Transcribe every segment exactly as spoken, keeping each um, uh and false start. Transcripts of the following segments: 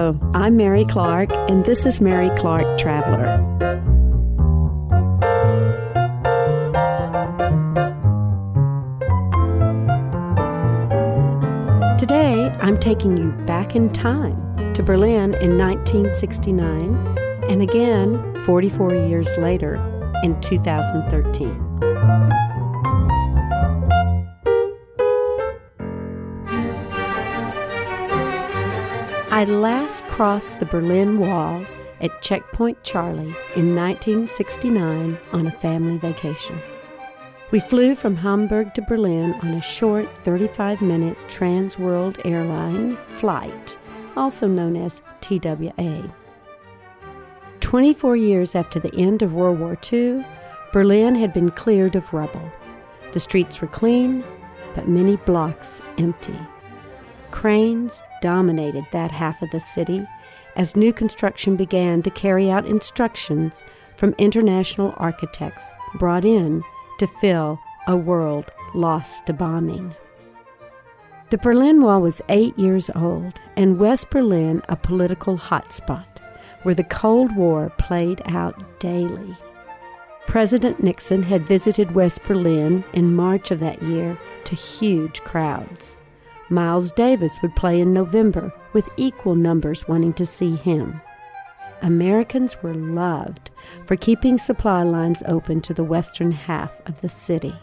Hello, I'm Mary Clark, and this is Mary Clark Traveler. Today, I'm taking you back in time to Berlin in nineteen sixty-nine, and again, forty-four years later, in two thousand thirteen. I last crossed the Berlin Wall at Checkpoint Charlie in nineteen sixty-nine on a family vacation. We flew from Hamburg to Berlin on a short thirty-five minute Trans-World Airline flight, also known as T W A. twenty-four years after the end of World War Two, Berlin had been cleared of rubble. The streets were clean, but many blocks empty. Cranes dominated that half of the city as new construction began to carry out instructions from international architects brought in to fill a world lost to bombing. The Berlin Wall was eight years old, and West Berlin a political hotspot where the Cold War played out daily. President Nixon had visited West Berlin in March of that year to huge crowds. Miles Davis would play in November with equal numbers wanting to see him. Americans were loved for keeping supply lines open to the western half of the city.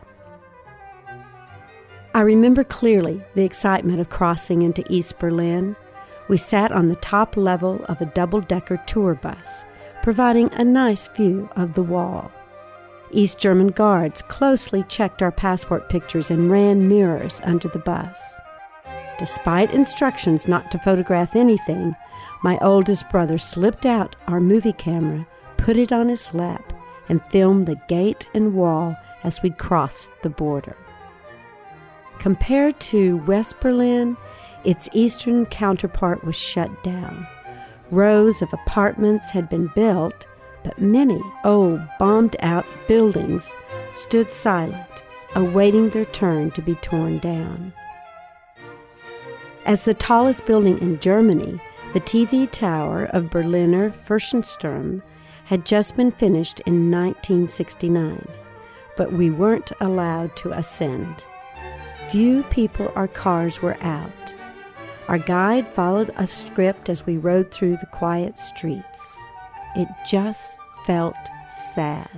I remember clearly the excitement of crossing into East Berlin. We sat on the top level of a double-decker tour bus, providing a nice view of the wall. East German guards closely checked our passport pictures and ran mirrors under the bus. Despite instructions not to photograph anything, my oldest brother slipped out our movie camera, put it on his lap, and filmed the gate and wall as we crossed the border. Compared to West Berlin, its eastern counterpart was shut down. Rows of apartments had been built, but many old, bombed-out buildings stood silent, awaiting their turn to be torn down. As the tallest building in Germany, the T V tower of Berliner Fürstensturm had just been finished in nineteen sixty-nine, but we weren't allowed to ascend. Few people or cars were out. Our guide followed a script as we rode through the quiet streets. It just felt sad.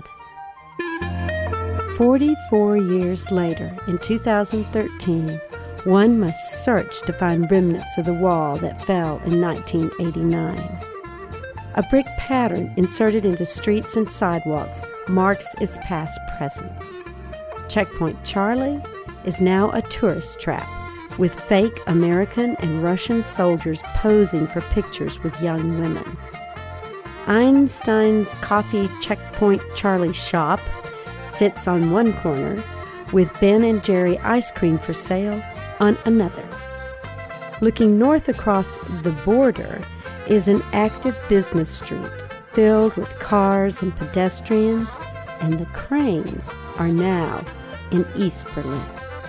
Forty-four years later, in two thousand thirteen, one must search to find remnants of the wall that fell in nineteen eighty-nine. A brick pattern inserted into streets and sidewalks marks its past presence. Checkpoint Charlie is now a tourist trap, with fake American and Russian soldiers posing for pictures with young women. Einstein's Coffee Checkpoint Charlie shop sits on one corner, with Ben and Jerry ice cream for sale on another. Looking north across the border is an active business street filled with cars and pedestrians, and the cranes are now in East Berlin.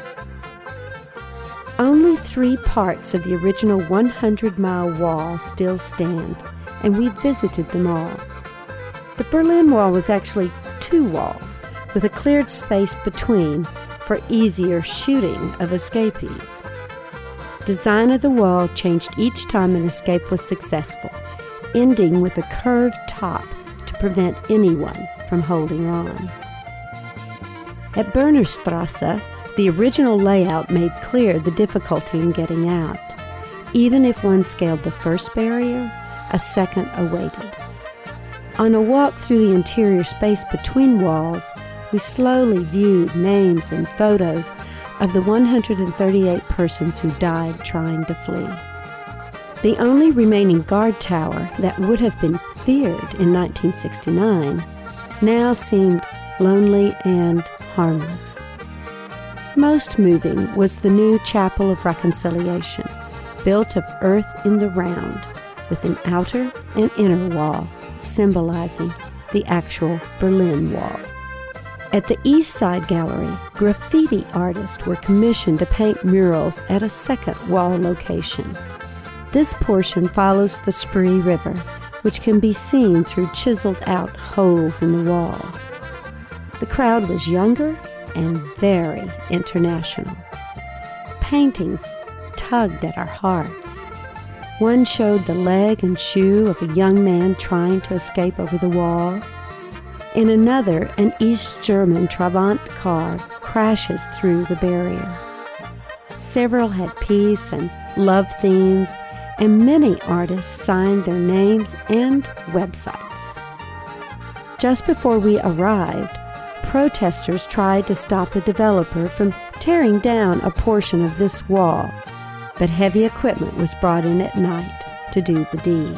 Only three parts of the original one hundred mile wall still stand, and we visited them all. The Berlin Wall was actually two walls, with a cleared space between for easier shooting of escapees. Design of the wall changed each time an escape was successful, ending with a curved top to prevent anyone from holding on. At Bernerstrasse, the original layout made clear the difficulty in getting out. Even if one scaled the first barrier, a second awaited. On a walk through the interior space between walls, we slowly viewed names and photos of the one hundred thirty-eight persons who died trying to flee. The only remaining guard tower that would have been feared in nineteen sixty-nine now seemed lonely and harmless. Most moving was the new Chapel of Reconciliation, built of earth in the round, with an outer and inner wall symbolizing the actual Berlin Wall. At the East Side Gallery, graffiti artists were commissioned to paint murals at a second wall location. This portion follows the Spree River, which can be seen through chiseled-out holes in the wall. The crowd was younger and very international. Paintings tugged at our hearts. One showed the leg and shoe of a young man trying to escape over the wall. In another, an East German Trabant car crashes through the barrier. Several had peace and love themes, and many artists signed their names and websites. Just before we arrived, protesters tried to stop a developer from tearing down a portion of this wall, but heavy equipment was brought in at night to do the deed.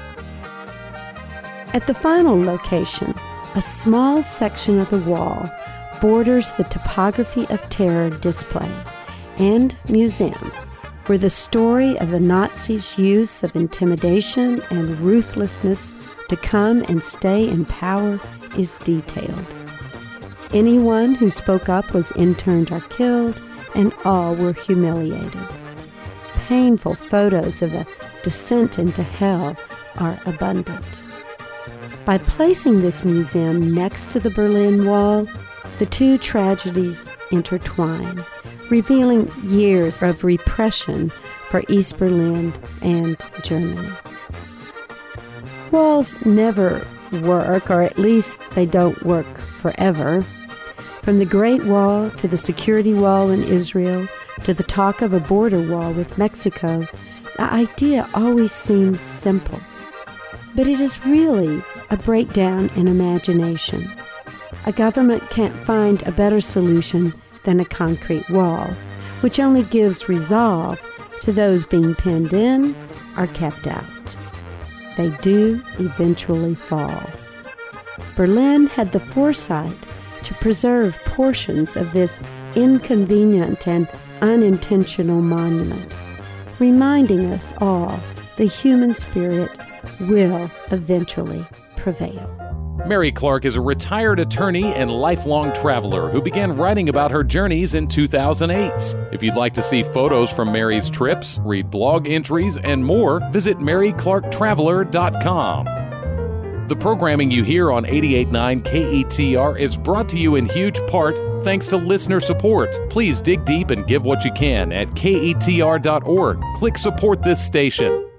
At the final location, a small section of the wall borders the Topography of Terror display and museum, where the story of the Nazis' use of intimidation and ruthlessness to come and stay in power is detailed. Anyone who spoke up was interned or killed, and all were humiliated. Painful photos of the descent into hell are abundant. By placing this museum next to the Berlin Wall, the two tragedies intertwine, revealing years of repression for East Berlin and Germany. Walls never work, or at least they don't work forever. From the Great Wall to the security wall in Israel to the talk of a border wall with Mexico, the idea always seems simple. But it is really a breakdown in imagination. A government can't find a better solution than a concrete wall, which only gives resolve to those being penned in or kept out. They do eventually fall. Berlin had the foresight to preserve portions of this inconvenient and unintentional monument, reminding us all the human spirit will eventually prevail. Mary Clark is a retired attorney and lifelong traveler who began writing about her journeys in two thousand eight. If you'd like to see photos from Mary's trips, read blog entries, and more, visit mary clark traveler dot com. The programming you hear on eighty-eight point nine K E T R is brought to you in huge part thanks to listener support. Please dig deep and give what you can at K E T R dot org. Click Support this station.